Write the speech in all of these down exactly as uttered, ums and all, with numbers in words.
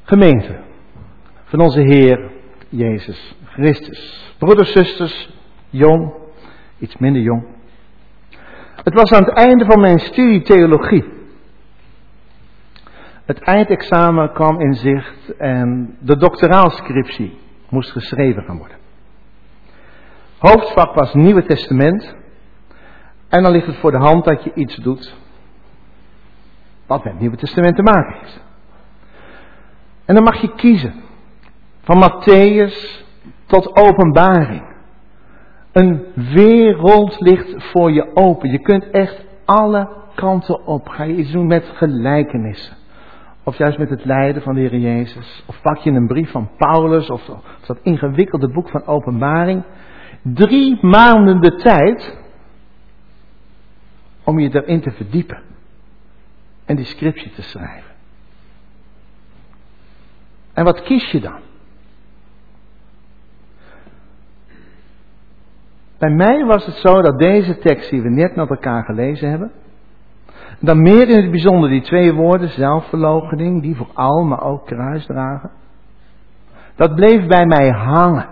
Gemeente van onze Heer Jezus Christus. Broeders, zusters, jong, iets minder jong. Het was aan het einde van mijn studie theologie. Het eindexamen kwam in zicht en de doctoraalscriptie moest geschreven gaan worden. Hoofdvak was Nieuwe Testament. En dan ligt het voor de hand dat je iets doet wat met het Nieuwe Testament te maken heeft. En dan mag je kiezen. Van Mattheüs tot Openbaring. Een wereld ligt voor je open. Je kunt echt alle kanten op. Ga je iets doen met gelijkenissen. Of juist met het lijden van de Heer Jezus. Of pak je een brief van Paulus. Of dat ingewikkelde boek van Openbaring. Drie maanden de tijd om je erin te verdiepen. En die scriptie te schrijven. En wat kies je dan? Bij mij was het zo dat deze tekst die we net met elkaar gelezen hebben, dan meer in het bijzonder die twee woorden, zelfverloochening, die voor al, maar ook kruisdragen, dat bleef bij mij hangen.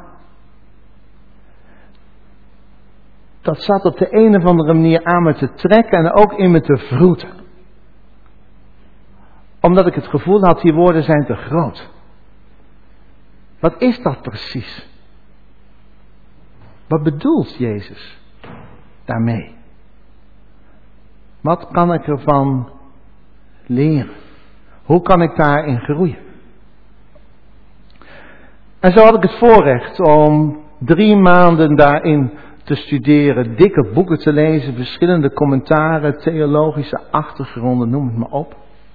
Dat zat op de een of andere manier aan me te trekken en ook in me te vroeten. Omdat ik het gevoel had, die woorden zijn te groot. Wat is dat precies? Wat bedoelt Jezus daarmee? Wat kan ik ervan leren? Hoe kan ik daarin groeien? En zo had ik het voorrecht om drie maanden daarin te studeren, dikke boeken te lezen, verschillende commentaren, theologische achtergronden, noem het maar op.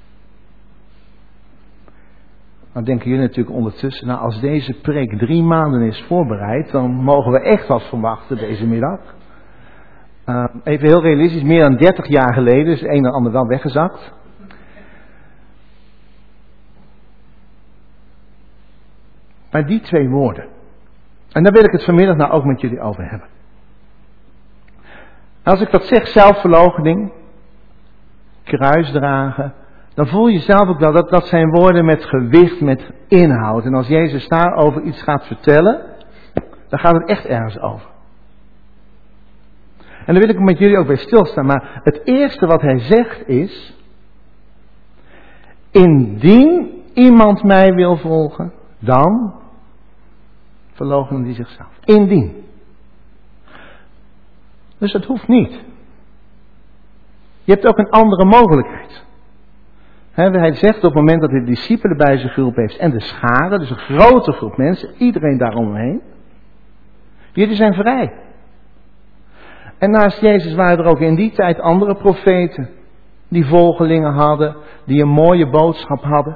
Nou denken jullie natuurlijk ondertussen, nou als deze preek drie maanden is voorbereid, dan mogen we echt wat verwachten deze middag. Uh, even heel realistisch, meer dan dertig jaar geleden is het een en ander wel weggezakt. Maar die twee woorden, en daar wil ik het vanmiddag nou ook met jullie over hebben. Als ik dat zeg, zelfverloochening, kruisdragen, dan voel je zelf ook wel dat dat zijn woorden met gewicht, met inhoud. En als Jezus daarover iets gaat vertellen, dan gaat het echt ergens over. En daar wil ik met jullie ook bij stilstaan. Maar het eerste wat hij zegt is, indien iemand mij wil volgen, dan verloochenen die zichzelf. Indien. Dus dat hoeft niet. Je hebt ook een andere mogelijkheid. He, hij zegt op het moment dat hij de discipelen bij zijn groep heeft en de scharen, dus een grote groep mensen, iedereen daaromheen. Jullie zijn vrij. En naast Jezus waren er ook in die tijd andere profeten die volgelingen hadden, die een mooie boodschap hadden.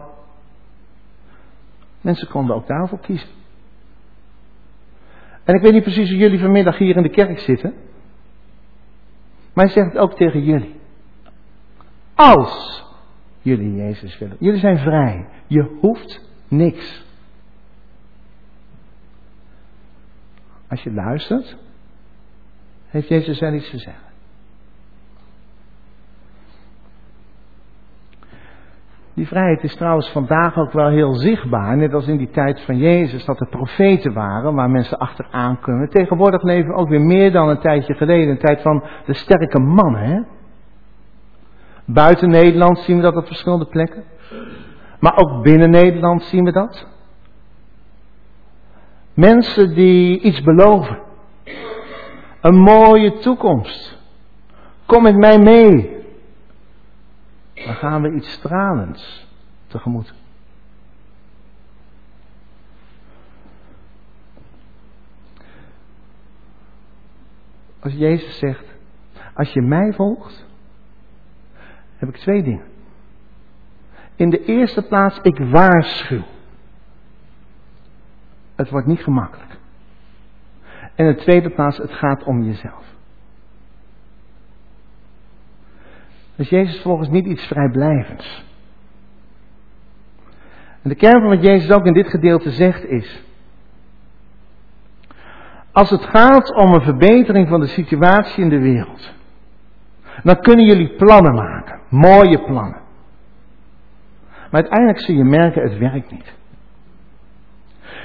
Mensen konden ook daarvoor kiezen. En ik weet niet precies hoe jullie vanmiddag hier in de kerk zitten, maar hij zegt het ook tegen jullie. Als jullie Jezus willen. Jullie zijn vrij. Je hoeft niks. Als je luistert, heeft Jezus wel iets te zeggen. Die vrijheid is trouwens vandaag ook wel heel zichtbaar. Net als in die tijd van Jezus, dat er profeten waren waar mensen achteraan kunnen. Tegenwoordig leven we ook weer meer dan een tijdje geleden. Een tijd van de sterke mannen, hè? Buiten Nederland zien we dat op verschillende plekken. Maar ook binnen Nederland zien we dat. Mensen die iets beloven. Een mooie toekomst. Kom met mij mee. Dan gaan we iets stralends tegemoet. Als Jezus zegt, als je mij volgt, heb ik twee dingen. In de eerste plaats, ik waarschuw. Het wordt niet gemakkelijk. En in de tweede plaats, het gaat om jezelf. Dus Jezus volgens niet iets vrijblijvends. En de kern van wat Jezus ook in dit gedeelte zegt is, als het gaat om een verbetering van de situatie in de wereld, dan kunnen jullie plannen maken. Mooie plannen. Maar uiteindelijk zul je merken, het werkt niet.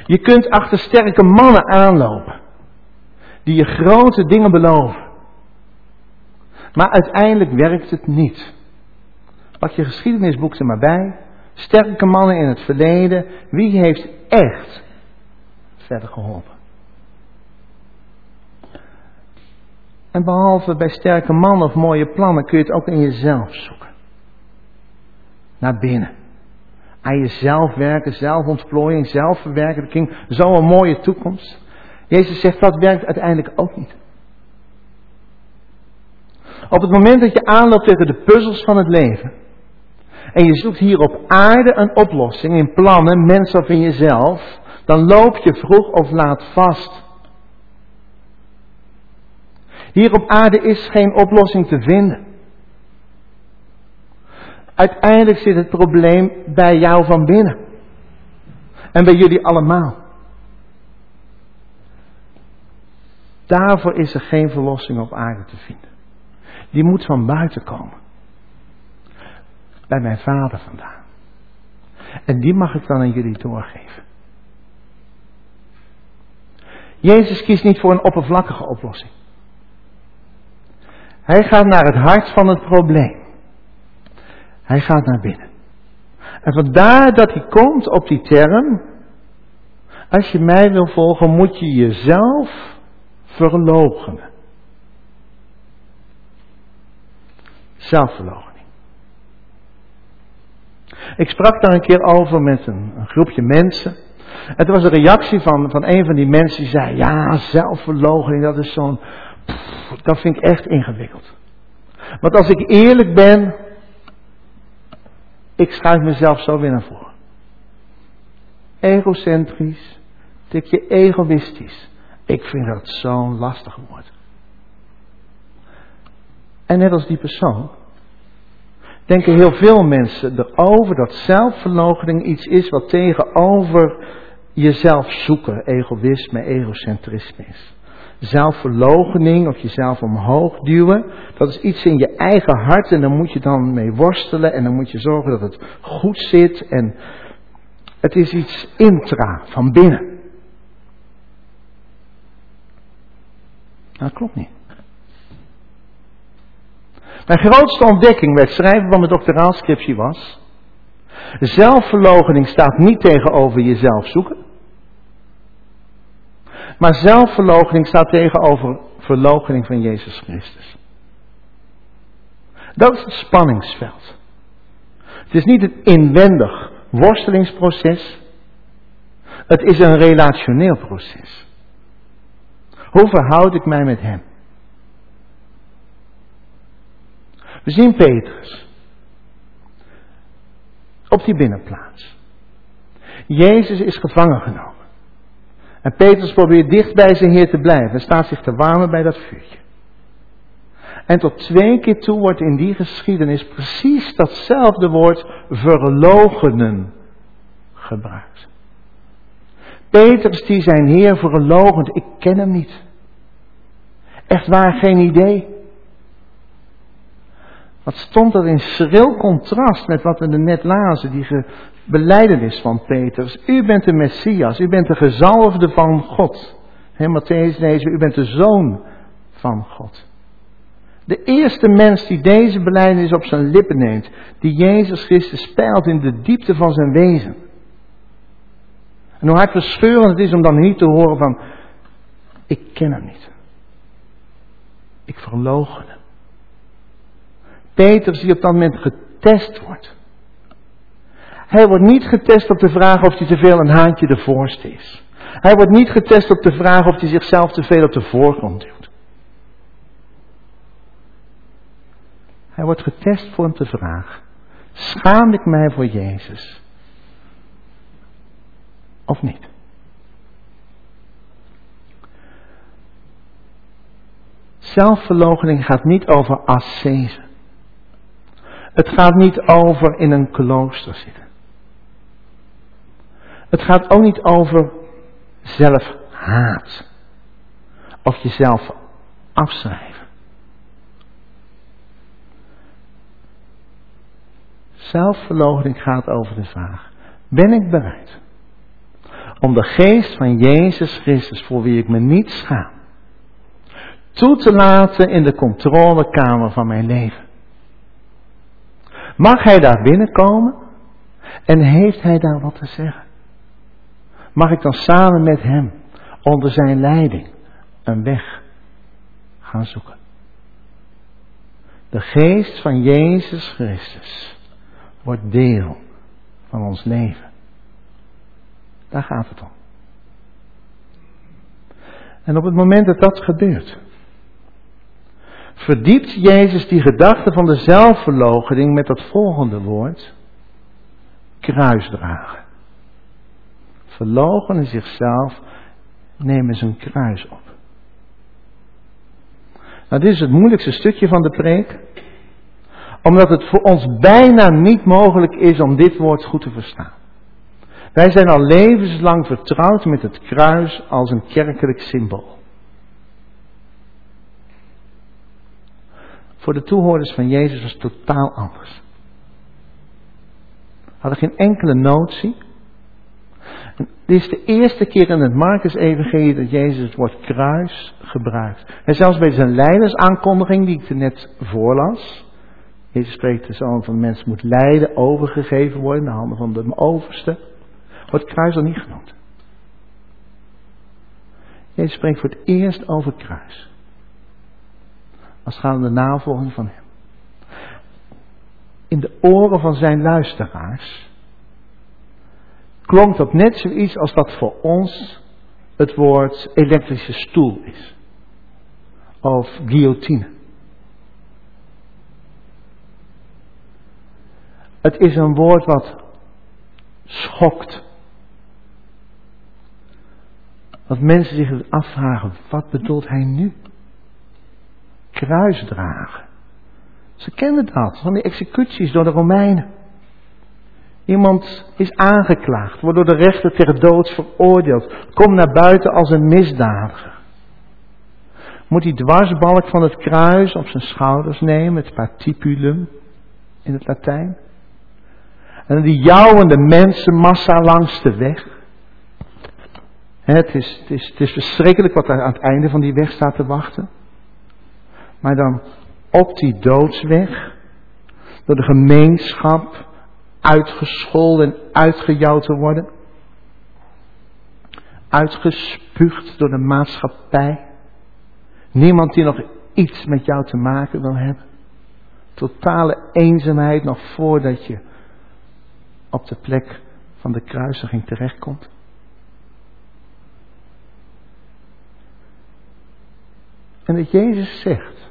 Je kunt achter sterke mannen aanlopen. Die je grote dingen beloven. Maar uiteindelijk werkt het niet. Pak je geschiedenisboek er maar bij. Sterke mannen in het verleden. Wie heeft echt verder geholpen? En behalve bij sterke mannen of mooie plannen kun je het ook in jezelf zoeken. Naar binnen. Aan jezelf werken, zelfontplooiing, zelfverwerking. Zo'n mooie toekomst. Jezus zegt dat werkt uiteindelijk ook niet. Op het moment dat je aanloopt tegen de puzzels van het leven. En je zoekt hier op aarde een oplossing in plannen, mensen of in jezelf. Dan loop je vroeg of laat vast. Hier op aarde is geen oplossing te vinden. Uiteindelijk zit het probleem bij jou van binnen. En bij jullie allemaal. Daarvoor is er geen verlossing op aarde te vinden. Die moet van buiten komen. Bij mijn Vader vandaan. En die mag ik dan aan jullie doorgeven. Jezus kiest niet voor een oppervlakkige oplossing. Hij gaat naar het hart van het probleem. Hij gaat naar binnen. En vandaar dat hij komt op die term. Als je mij wil volgen, moet je jezelf verloochenen. Zelfverloochening. Ik sprak daar een keer over met een, een groepje mensen. Het was een reactie van, van een van die mensen die zei, ja, zelfverloochening, dat is zo'n, pff, dat vind ik echt ingewikkeld. Want als ik eerlijk ben, ik schuif mezelf zo weer naar voren. Egocentrisch, tikje egoïstisch. Ik vind dat zo'n lastig woord. En net als die persoon, denken heel veel mensen erover dat zelfverloochening iets is wat tegenover jezelf zoeken, egoïsme, egocentrisme is. Zelfverloochening of jezelf omhoog duwen, dat is iets in je eigen hart en daar moet je dan mee worstelen en dan moet je zorgen dat het goed zit en het is iets intra, van binnen. Nou, dat klopt niet. Mijn grootste ontdekking bij het schrijven van mijn doctoraalscriptie was, zelfverloochening staat niet tegenover jezelf zoeken, maar zelfverloochening staat tegenover verloochening van Jezus Christus. Dat is het spanningsveld. Het is niet een inwendig worstelingsproces, het is een relationeel proces. Hoe verhoud ik mij met hem? We zien Petrus op die binnenplaats. Jezus is gevangen genomen. En Petrus probeert dicht bij zijn Heer te blijven en staat zich te warmen bij dat vuurtje. En tot twee keer toe wordt in die geschiedenis precies datzelfde woord verloochenen gebruikt. Petrus die zijn Heer verloochent, ik ken hem niet. Echt waar, geen idee. Wat stond er in schril contrast met wat we er net lazen, die belijdenis van Petrus. U bent de Messias, u bent de gezalfde van God. He, Matthäus lezen, u bent de Zoon van God. De eerste mens die deze belijdenis op zijn lippen neemt, die Jezus Christus spijlt in de diepte van zijn wezen. En hoe hartverscheurend het is om dan niet te horen van, ik ken hem niet. Ik verloochen hem. Petrus die op dat moment getest wordt. Hij wordt niet getest op de vraag of hij te veel een haantje de voorste is. Hij wordt niet getest op de vraag of hij zichzelf te veel op de voorgrond duwt. Hij wordt getest voor hem de vraag, schaam ik mij voor Jezus? Of niet? Zelfverloochening gaat niet over ascese. Het gaat niet over in een klooster zitten. Het gaat ook niet over zelfhaat. Of jezelf afschrijven. Zelfverloochening gaat over de vraag, ben ik bereid om de geest van Jezus Christus, voor wie ik me niet schaam, toe te laten in de controlekamer van mijn leven. Mag Hij daar binnenkomen en heeft Hij daar wat te zeggen? Mag ik dan samen met Hem, onder Zijn leiding, een weg gaan zoeken? De geest van Jezus Christus wordt deel van ons leven. Daar gaat het om. En op het moment dat dat gebeurt, verdiept Jezus die gedachte van de zelfverloochening met dat volgende woord: kruisdragen. Verloochenen zichzelf, nemen zijn kruis op. Nou, dit is het moeilijkste stukje van de preek, omdat het voor ons bijna niet mogelijk is om dit woord goed te verstaan. Wij zijn al levenslang vertrouwd met het kruis als een kerkelijk symbool. Voor de toehoorders van Jezus was het totaal anders. Hadden geen enkele notie. En dit is de eerste keer in het Marcus-evangelie dat Jezus het woord kruis gebruikt. En zelfs bij zijn lijdensaankondiging die ik er net voorlas. Jezus spreekt de Zoon van de Mens moet lijden, overgegeven worden in de handen van de overste. Wordt kruis al niet genoemd. Jezus spreekt voor het eerst over kruis. Als het gaat om de navolging van Hem. In de oren van zijn luisteraars klonk dat net zoiets als dat voor ons het woord elektrische stoel is. Of guillotine. Het is een woord wat schokt. Dat mensen zich afvragen, wat bedoelt hij nu? Kruisdragen. Ze kenden dat, van die executies door de Romeinen. Iemand is aangeklaagd, wordt door de rechter ter dood veroordeeld. Komt naar buiten als een misdadiger. Moet die dwarsbalk van het kruis op zijn schouders nemen, het patipulum in het Latijn. En die jouwende mensenmassa langs de weg. Het is, het, is, het is verschrikkelijk wat er aan het einde van die weg staat te wachten. Maar dan op die doodsweg, door de gemeenschap uitgescholden en uitgejouwd te worden. Uitgespuugd door de maatschappij. Niemand die nog iets met jou te maken wil hebben. Totale eenzaamheid nog voordat je op de plek van de kruisiging terechtkomt. En dat Jezus zegt: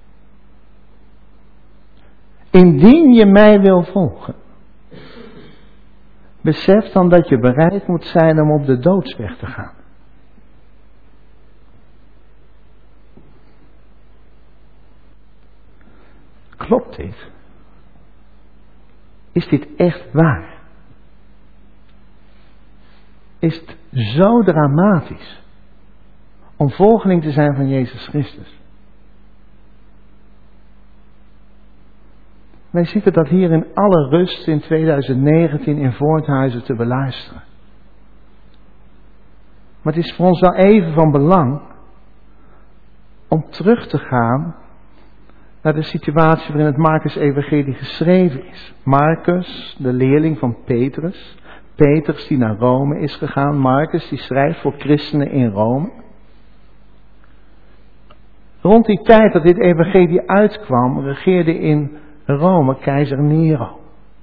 indien je mij wil volgen, besef dan dat je bereid moet zijn om op de doodsweg te gaan. Klopt dit? Is dit echt waar? Is het zo dramatisch om volgeling te zijn van Jezus Christus? Wij zitten dat hier in alle rust in twintig negentien in Voorthuizen te beluisteren. Maar het is voor ons wel even van belang om terug te gaan naar de situatie waarin het Marcus-evangelie geschreven is. Marcus, de leerling van Petrus. Petrus die naar Rome is gegaan. Marcus die schrijft voor christenen in Rome. Rond die tijd dat dit evangelie uitkwam, regeerde in Rome keizer Nero.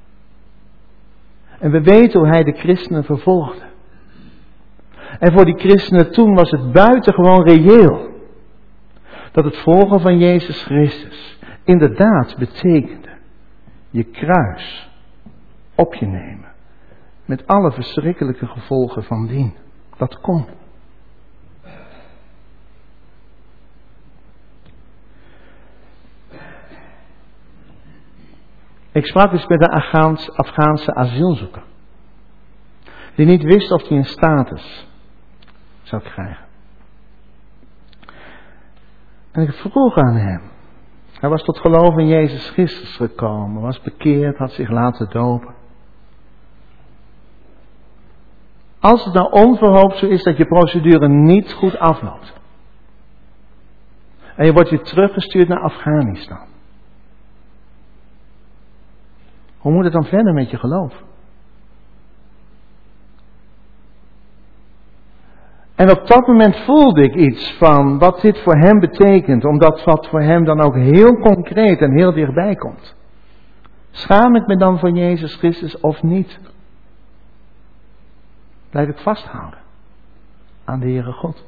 En we weten hoe hij de christenen vervolgde. En voor die christenen toen was het buitengewoon reëel dat het volgen van Jezus Christus inderdaad betekende je kruis op je nemen. Met alle verschrikkelijke gevolgen van dien. Dat kon. Ik sprak dus met een Afghaans, Afghaanse asielzoeker. Die niet wist of hij een status zou krijgen. En ik vroeg aan hem. Hij was tot geloof in Jezus Christus gekomen. Was bekeerd, had zich laten dopen. Als het nou onverhoopt zo is dat je procedure niet goed afloopt. En je wordt weer teruggestuurd naar Afghanistan. Hoe moet het dan verder met je geloof? En op dat moment voelde ik iets van wat dit voor hem betekent. Omdat wat voor hem dan ook heel concreet en heel dichtbij komt. Schaam ik me dan voor Jezus Christus of niet? Blijf ik vasthouden aan de Heere God?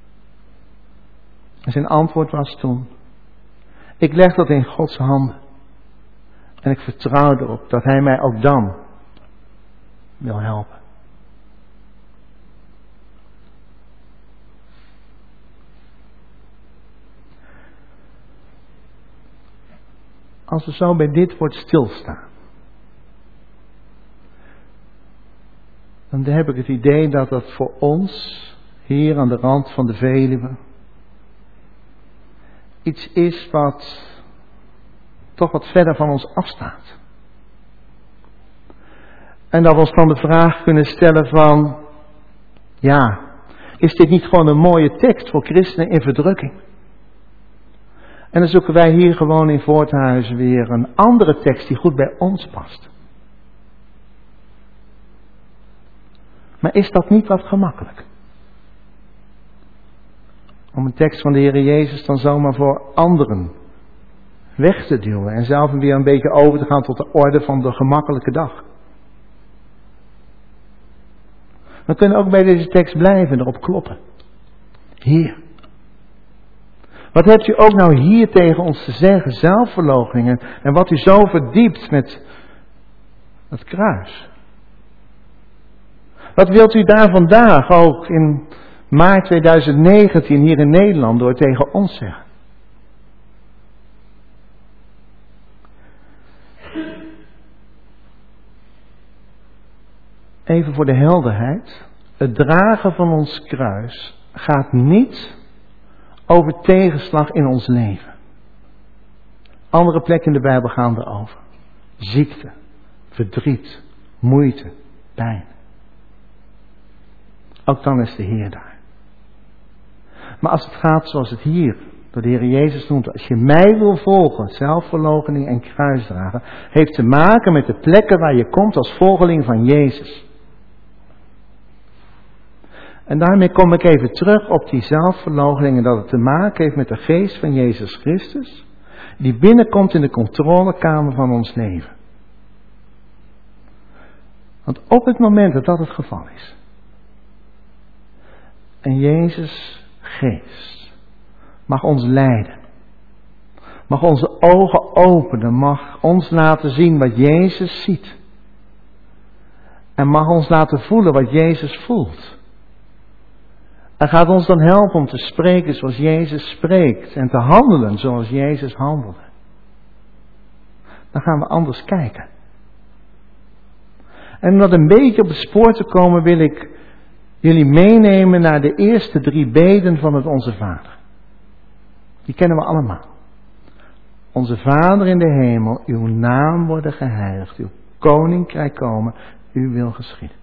En zijn antwoord was toen: ik leg dat in Gods handen. En ik vertrouw erop dat Hij mij ook dan wil helpen. Als we zo bij dit woord stilstaan, dan heb ik het idee dat dat voor ons, hier aan de rand van de Veluwe, iets is wat toch wat verder van ons afstaat. En dat we ons dan de vraag kunnen stellen van, ja, is dit niet gewoon een mooie tekst voor christenen in verdrukking? En dan zoeken wij hier gewoon in Voorthuizen weer een andere tekst die goed bij ons past. Maar is dat niet wat gemakkelijk? Om een tekst van de Heer Jezus dan zomaar voor anderen weg te duwen en zelf weer een beetje over te gaan tot de orde van de gemakkelijke dag. We kunnen ook bij deze tekst blijven en erop kloppen. Heer, wat hebt u ook nou hier tegen ons te zeggen, zelfverloochening, en wat u zo verdiept met het kruis? Wat wilt u daar vandaag ook in maart tweeduizend negentien hier in Nederland door tegen ons zeggen? Even voor de helderheid. Het dragen van ons kruis gaat niet over tegenslag in ons leven. Andere plekken in de Bijbel gaan erover. Ziekte, verdriet, moeite, pijn. Ook dan is de Heer daar. Maar als het gaat zoals het hier door de Heer Jezus noemt, als je mij wil volgen, zelfverloochening en kruisdragen, heeft te maken met de plekken waar je komt als volgeling van Jezus. En daarmee kom ik even terug op die zelfverloochening en dat het te maken heeft met de geest van Jezus Christus, die binnenkomt in de controlekamer van ons leven. Want op het moment dat dat het geval is, en Jezus geest mag ons leiden, mag onze ogen openen, mag ons laten zien wat Jezus ziet, en mag ons laten voelen wat Jezus voelt. En gaat ons dan helpen om te spreken zoals Jezus spreekt en te handelen zoals Jezus handelde. Dan gaan we anders kijken. En om dat een beetje op het spoor te komen, wil ik jullie meenemen naar de eerste drie beden van het Onze Vader. Die kennen we allemaal. Onze Vader in de hemel, uw naam worden geheiligd, uw koninkrijk komen, uw wil geschieden.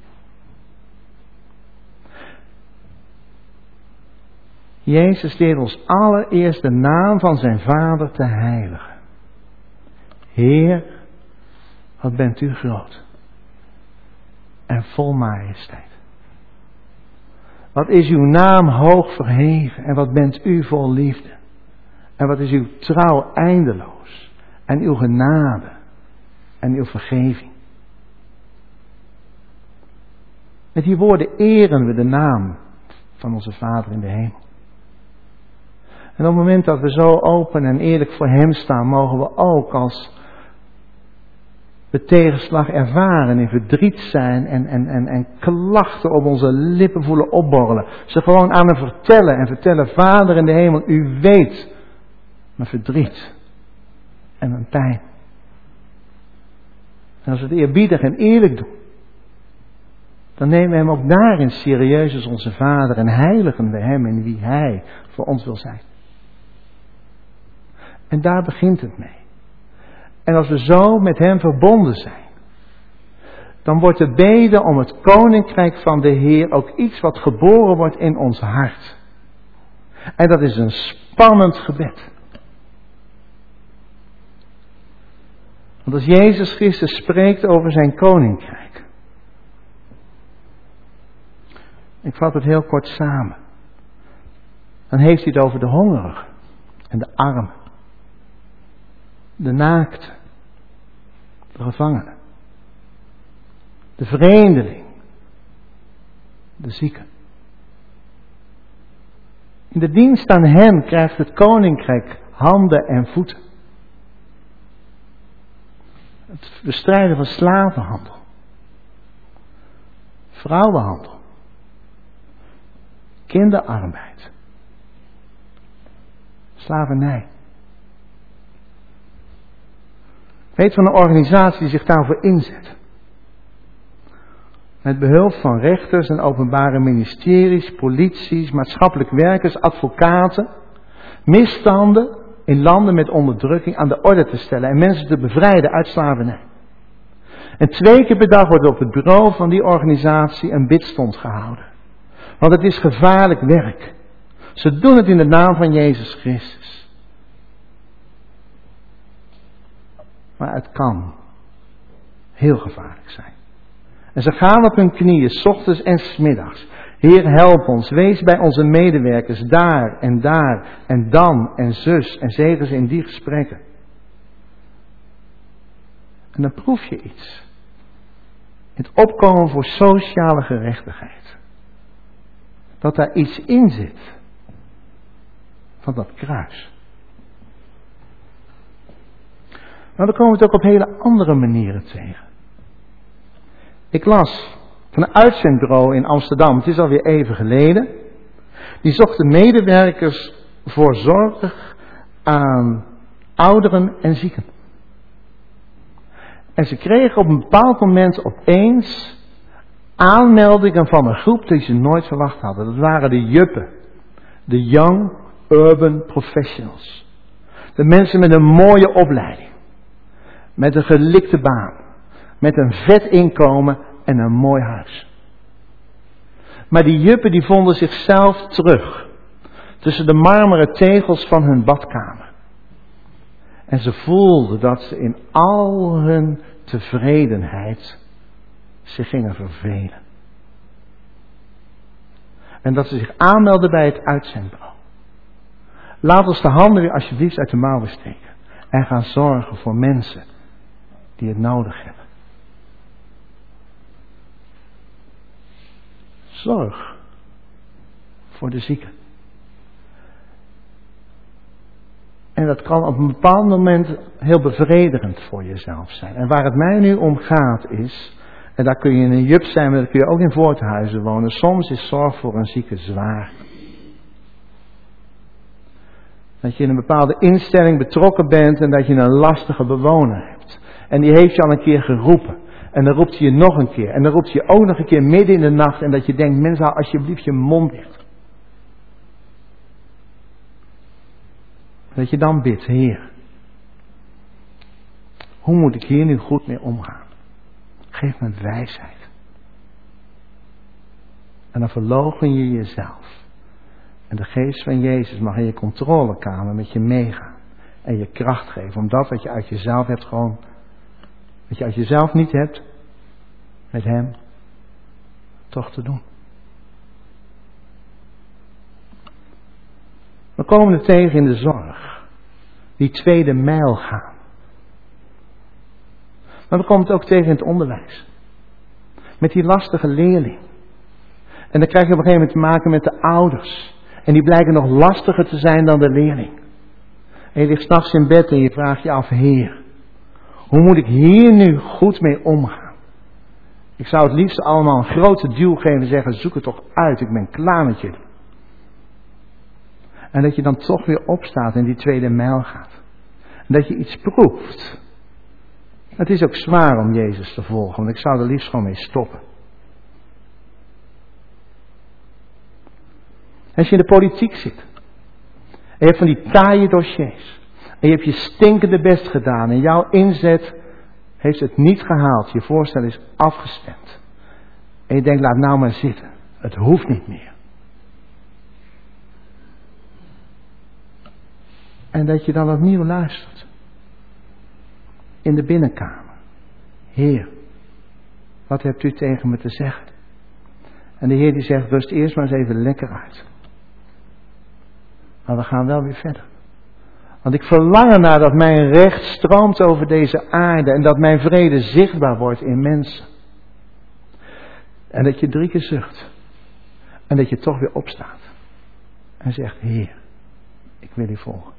Jezus leert ons allereerst de naam van zijn Vader te heiligen. Heer, wat bent u groot en vol majesteit. Wat is uw naam hoog verheven en wat bent u vol liefde. En wat is uw trouw eindeloos en uw genade en uw vergeving. Met die woorden eren we de naam van onze Vader in de hemel. En op het moment dat we zo open en eerlijk voor Hem staan, mogen we ook als we tegenslag ervaren, in verdriet zijn en, en, en, en klachten op onze lippen voelen opborrelen. Ze gewoon aan Hem vertellen en vertellen, Vader in de hemel, u weet mijn verdriet en mijn pijn. En als we het eerbiedig en eerlijk doen, dan nemen we Hem ook daarin serieus als onze Vader en heiligen we Hem in wie Hij voor ons wil zijn. En daar begint het mee. En als we zo met Hem verbonden zijn, dan wordt de bede om het koninkrijk van de Heer ook iets wat geboren wordt in ons hart. En dat is een spannend gebed. Want als Jezus Christus spreekt over zijn koninkrijk, ik vat het heel kort samen, dan heeft hij het over de hongerigen en de armen, de naakten, de gevangenen, de vreemdeling, de zieken. In de dienst aan hem krijgt het koninkrijk handen en voeten. Het bestrijden van slavenhandel, vrouwenhandel, kinderarbeid, slavernij. Ik weet van een organisatie die zich daarvoor inzet. Met behulp van rechters en openbare ministeries, polities, maatschappelijk werkers, advocaten, misstanden in landen met onderdrukking aan de orde te stellen en mensen te bevrijden uit slavernij. En twee keer per dag wordt op het bureau van die organisatie een bidstond gehouden. Want het is gevaarlijk werk. Ze doen het in de naam van Jezus Christus. Maar het kan heel gevaarlijk zijn. En ze gaan op hun knieën, 's ochtends en 's middags. Heer, help ons, wees bij onze medewerkers daar en daar en dan en zus en zegen ze in die gesprekken. En dan proef je iets. Het opkomen voor sociale gerechtigheid. Dat daar iets in zit van dat kruis. Maar dan komen we het ook op hele andere manieren tegen. Ik las van een uitzendbureau in Amsterdam, het is alweer even geleden. Die zochten medewerkers voor zorg aan ouderen en zieken. En ze kregen op een bepaald moment opeens aanmeldingen van een groep die ze nooit verwacht hadden. Dat waren de juppen. De Young Urban Professionals. De mensen met een mooie opleiding. Met een gelikte baan. Met een vet inkomen en een mooi huis. Maar die juppen die vonden zichzelf terug. Tussen de marmeren tegels van hun badkamer. En ze voelden dat ze in al hun tevredenheid zich gingen vervelen. En dat ze zich aanmelden bij het uitzendbureau. Laat ons de handen weer alsjeblieft uit de mouwen steken. En gaan zorgen voor mensen die het nodig hebben. Zorg voor de zieken. En dat kan op een bepaald moment heel bevredigend voor jezelf zijn. En waar het mij nu om gaat is, en daar kun je in een jup zijn, maar daar kun je ook in Voorthuizen wonen. Soms is zorg voor een zieke zwaar. Dat je in een bepaalde instelling betrokken bent en dat je een lastige bewoner hebt. En die heeft je al een keer geroepen. En dan roept hij je nog een keer. En dan roept hij je ook nog een keer midden in de nacht. En dat je denkt, mens, hou alsjeblieft je mond dicht. Dat je dan bidt, Heer. Hoe moet ik hier nu goed mee omgaan? Geef me wijsheid. En dan verloochen je jezelf. En de geest van Jezus mag in je controlekamer met je meegaan. En je kracht geven. Om dat wat je uit jezelf hebt gewoon. Wat je uit jezelf niet hebt. Met hem. Toch te doen. We komen er tegen in de zorg. Die tweede mijl gaan. Maar we komen het ook tegen in het onderwijs. Met die lastige leerling. En dan krijg je op een gegeven moment te maken met de ouders. En die blijken nog lastiger te zijn dan de leerling. En je ligt 's nachts in bed en je vraagt je af, Heer, hoe moet ik hier nu goed mee omgaan? Ik zou het liefst allemaal een grote duw geven en zeggen, zoek het toch uit, ik ben klaar met jullie. En dat je dan toch weer opstaat en die tweede mijl gaat. En dat je iets proeft. Het is ook zwaar om Jezus te volgen, want ik zou er liefst gewoon mee stoppen. Als je in de politiek zit. En je hebt van die taaie dossiers. En je hebt je stinkende best gedaan. En jouw inzet heeft het niet gehaald. Je voorstel is afgestemd. En je denkt, laat nou maar zitten. Het hoeft niet meer. En dat je dan opnieuw luistert. In de binnenkamer. Heer, wat hebt u tegen me te zeggen? En de Heer die zegt, rust eerst maar eens even lekker uit. Maar we gaan wel weer verder. Want ik verlang ernaar dat mijn recht stroomt over deze aarde. En dat mijn vrede zichtbaar wordt in mensen. En dat je drie keer zucht. En dat je toch weer opstaat. En zegt, Heer, ik wil u volgen.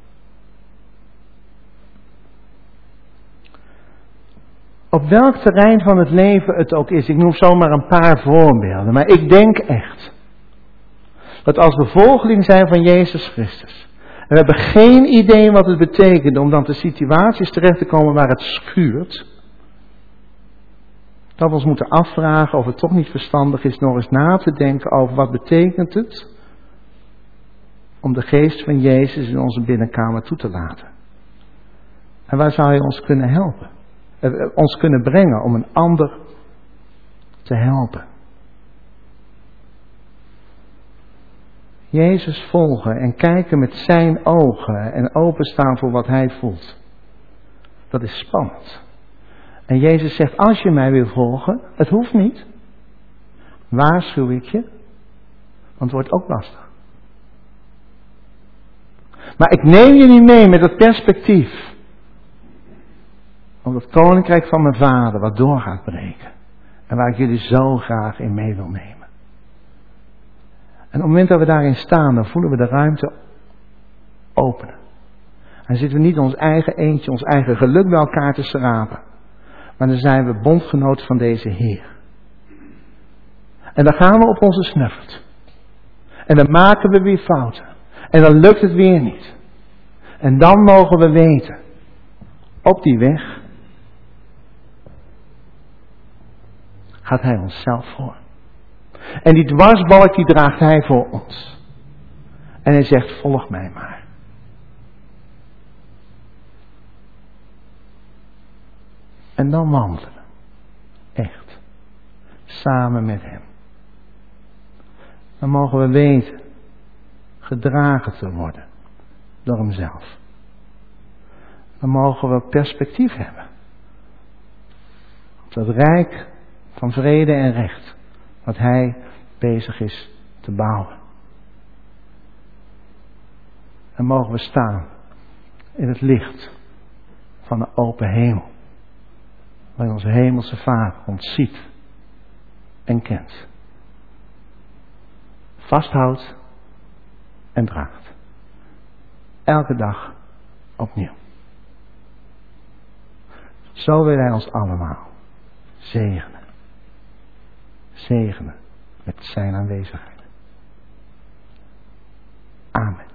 Op welk terrein van het leven het ook is. Ik noem zomaar een paar voorbeelden. Maar ik denk echt. Dat als we volgeling zijn van Jezus Christus. En we hebben geen idee wat het betekent om dan de situaties terecht te komen waar het schuurt. Dat we ons moeten afvragen of het toch niet verstandig is nog eens na te denken over wat betekent het. Om de geest van Jezus in onze binnenkamer toe te laten. En waar zou hij ons kunnen helpen? Ons kunnen brengen om een ander te helpen. Jezus volgen en kijken met zijn ogen en openstaan voor wat hij voelt. Dat is spannend. En Jezus zegt, als je mij wil volgen, het hoeft niet. Waarschuw ik je, want het wordt ook lastig. Maar ik neem je niet mee met dat perspectief. Om het koninkrijk van mijn vader wat door gaat breken. En waar ik jullie zo graag in mee wil nemen. En op het moment dat we daarin staan, dan voelen we de ruimte openen. En zitten we niet ons eigen eentje, ons eigen geluk bij elkaar te schrapen. Maar dan zijn we bondgenoot van deze Heer. En dan gaan we op onze snuffert. En dan maken we weer fouten. En dan lukt het weer niet. En dan mogen we weten. Op die weg gaat hij ons zelf voor. En die dwarsbalk die draagt hij voor ons. En hij zegt, volg mij maar. En dan wandelen we. Echt. Samen met hem. Dan mogen we weten. Gedragen te worden. Door hemzelf. Dan mogen we perspectief hebben. Op dat rijk van vrede en recht. Wat hij bezig is te bouwen. En mogen we staan in het licht van een open hemel. Waar onze hemelse Vader ons ziet en kent. Vasthoudt en draagt. Elke dag opnieuw. Zo wil hij ons allemaal zegenen. Zegenen met zijn aanwezigheid. Amen.